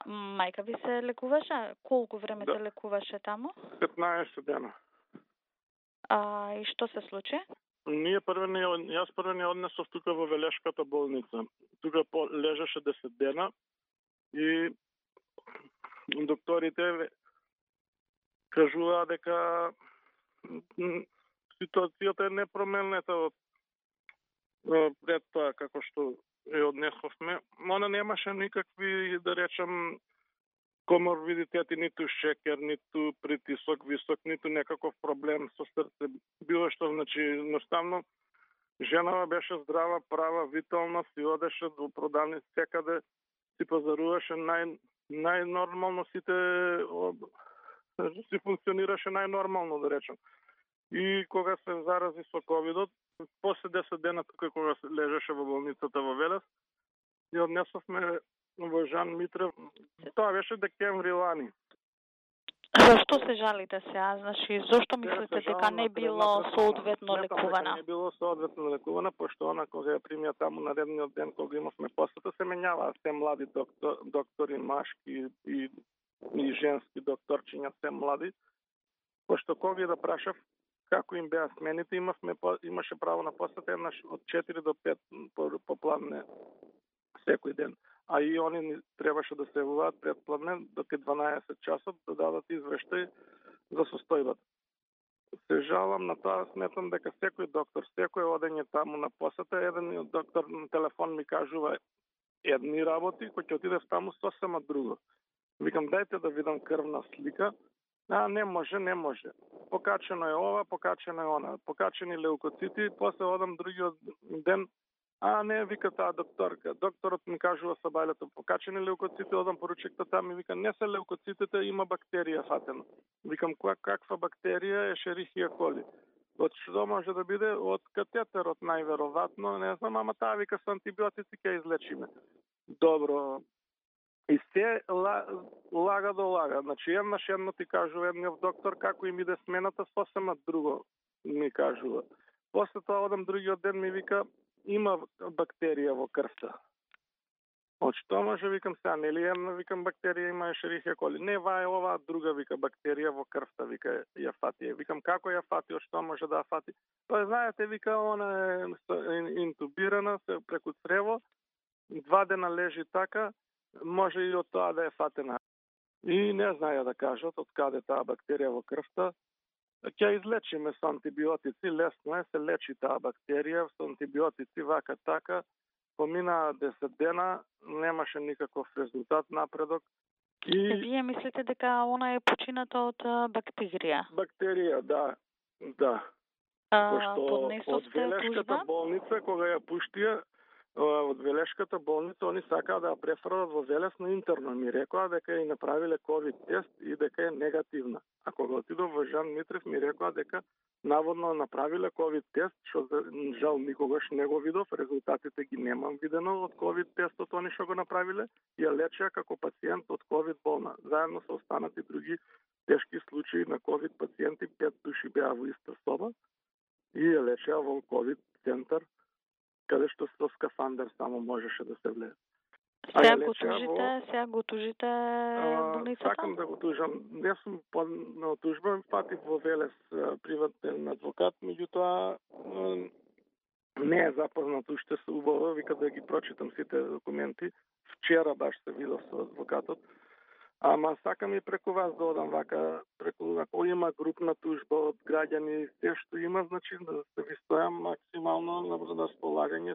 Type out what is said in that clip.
Мајка ви се лекуваше? Колку време Да. се лекуваше таму? 15 дена. И што се случи? Јас првен ја однесов тука во Велешката болница. Тука лежеше 10 дена и докторите кажуваа дека ситуацијата е непроменета од пред тоа како што ја однесовме. Она немаше никакви, да речем, коморбидитети, ниту шекер, ниту притисок висок, ниту некаков проблем со срце, било што, значи, едноставно, женава беше здрава, права, витална, си одеше до продавници секаде, си пазаруваше најнормално, си функционираше најнормално, да речем. И кога се зарази со ковидот, после 10 дена тука кога се лежеше во болницата во Велес, ја однесовме во Жан Митрев. Тоа беше декември лани. Зашто се жалите сега? Значи, зошто мислите дека не било соодветно лекувана? Не било соодветно лекувана, пошто она кога ја примија таму наредниот ден кога имавме посета, се менјаваа се млади доктори, машки и женски докторчиња, се млади. Пошто кога да прашав како им беа смените, имаше право на посета еднаш од 4 до 5 попладне секој ден. А и они требаше да се явуваат предпладне до 12 часот да дадат извештај за состојбата. Се жалам на тоа, сметам дека секој доктор, секој одење таму на посета, еден доктор на телефон ми кажува едни работи, кој ќе отидеш таму сосема друго. Викам, дајте да видам крвна слика. Не може. Покачено е ова, покачено е она. Покачени леукоцити, после одам другиот ден. Не, вика таа докторка. Докторот ми кажува со бајлето, покачени леукоцити, одам поручикта там и вика, не се леукоцитите, има бактерија фатена. Викам, каква бактерија? Ешерихија коли. Од што може да биде? Од катетерот најверојатно, не знам, ама таа вика со антибиотици ќе излечиме. Добро. И се лага. Значи, едно ти кажува едниот доктор, како им иде смената, сосема друго ми кажува. После тоа одам другиот ден, ми вика, има бактерија во крвта. Од што може, викам сега, нели една, викам, бактерија има ешерихија коли. Не, оваа друга, вика, бактерија во крвта, вика, ја фати. Викам, како ја фати, од што може да ја фати? Тоа, знаете, вика, она е интубирана, се преку црево, 2 дена лежи така, може и од тоа да е фатена. И не знаја да кажат од каде таа бактерија во крвта. Ќе излечиме со антибиотици, лесно е, се лечи таа бактерија со антибиотици, вака така. Поминаа 10 дена, немаше никаков резултат, напредок. И вие мислите дека она е почината од бактерија? Бактерија, да. Пошто од Велешката болница, кога ја пуштија, од Велешката болница, они сакаа да ја префрлат во Велес, но интерно ми рекоа дека ја направиле ковид тест и дека е негативна. А кога отидов во Жан Митрев, ми рекоа дека наводно направиле ковид тест, што жал никогаш не го видов, резултатите ги немам видено од ковид тестот, они што го направиле, ја лечеа како пациент од ковид болна. Заедно со останати други тешки случаи на ковид пациенти, 5 души беа во иста соба и ја лечеа во ковид центар, каде што со скафандер само можеше да се влезе. Сега го тужите болницата? Сакам да го тужам. Не сум на тужба, патив во Велес приватен адвокат, меѓутоа не е запознат уште со убаво, вика да ги прочитам сите документи. Вчера баш се видов со адвокатот. Ама сакам и преку вас да одам вака, ако има групна тужба од граѓани, се што има, значи да се ви стојам максимално на располагање